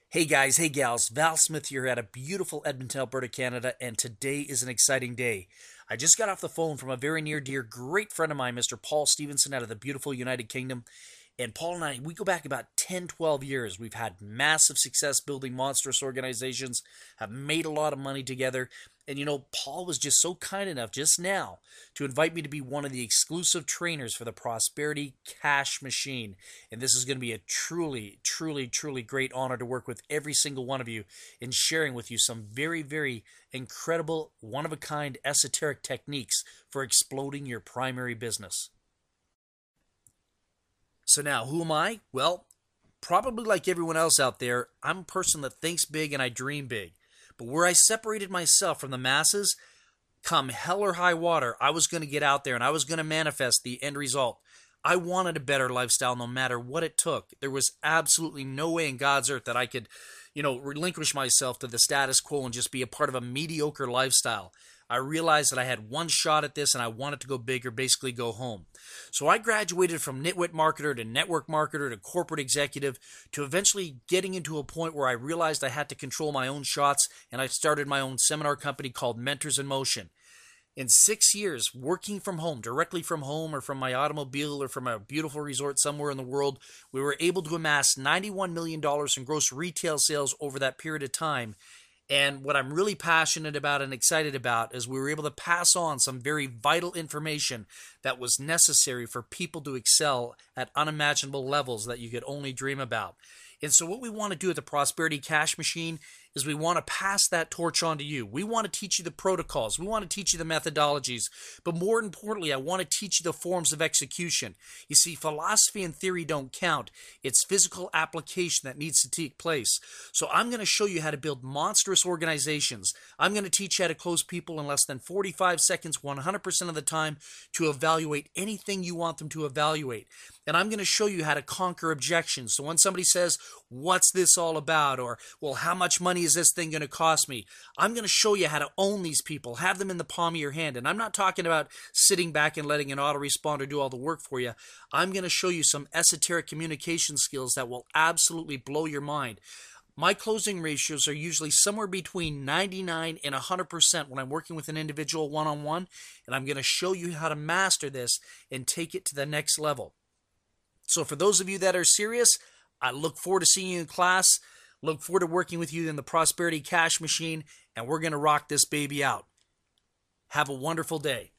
Hey guys, hey gals, Val Smith here at a beautiful Edmonton, Alberta, Canada, and today is an exciting day. I just got off the phone from a very near dear great friend of mine, Mr. Paul Stevenson out of the beautiful United Kingdom. And Paul and I, we go back about 10, 12 years. We've had massive success building monstrous organizations, have made a lot of money together. And Paul was just so kind enough just now to invite me to be one of the exclusive trainers for the Prosperity Cash Machine. And this is going to be a truly, truly, truly great honor to work with every single one of you in sharing with you some very, very incredible, one of a kind esoteric techniques for exploding your primary business. So now, who am I? Well, probably like everyone else out there, I'm a person that thinks big and I dream big. But where I separated myself from the masses, come hell or high water, I was going to get out there and I was going to manifest the end result. I wanted a better lifestyle no matter what it took. There was absolutely no way in God's earth that I could, relinquish myself to the status quo and just be a part of a mediocre lifestyle. I realized that I had one shot at this and I wanted to go big or basically go home. So I graduated from nitwit marketer to network marketer to corporate executive to eventually getting into a point where I realized I had to control my own shots, and I started my own seminar company called Mentors in Motion. In 6 years, working from home, directly from home or from my automobile or from a beautiful resort somewhere in the world, we were able to amass $91 million in gross retail sales over that period of time. And what I'm really passionate about and excited about is we were able to pass on some very vital information that was necessary for people to excel at unimaginable levels that you could only dream about. And so what we want to do at the Prosperity Cash Machine is we want to pass that torch on to you. We want to teach you the protocols. We want to teach you the methodologies. But more importantly, I want to teach you the forms of execution. You see, philosophy and theory don't count. It's physical application that needs to take place. So I'm going to show you how to build monstrous organizations. I'm going to teach you how to close people in less than 45 seconds, 100% of the time, to evaluate anything you want them to evaluate. And I'm going to show you how to conquer objections. So when somebody says, "What's this all about?" or, "Well, how much money is this thing going to cost me?" I'm going to show you how to own these people, have them in the palm of your hand. And I'm not talking about sitting back and letting an autoresponder do all the work for you. I'm going to show you some esoteric communication skills that will absolutely blow your mind. My closing ratios are usually somewhere between 99 and 100% when I'm working with an individual one-on-one, and I'm going to show you how to master this and take it to the next level. So for those of you that are serious, I look forward to seeing you in class, look forward to working with you in the Prosperity Cash Machine, and we're going to rock this baby out. Have a wonderful day.